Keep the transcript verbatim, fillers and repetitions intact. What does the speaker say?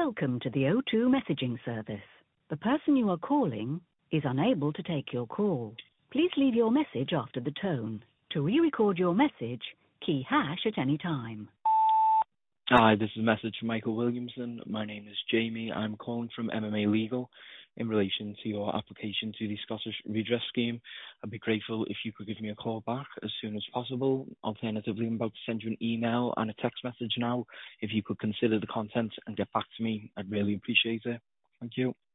Welcome to the O two messaging service. The person you are calling is unable to take your call. Please leave your message after the tone. To re-record your message, key hash at any time. Hi, this is a message from Michael Williamson. My name is Jamie. I'm calling from M M A Legal in relation to your application to the Scottish Redress Scheme. I'd be grateful if you could give me a call back as soon as possible. Alternatively, I'm about to send you an email and a text message now. If you could consider the content and get back to me, I'd really appreciate it. Thank you.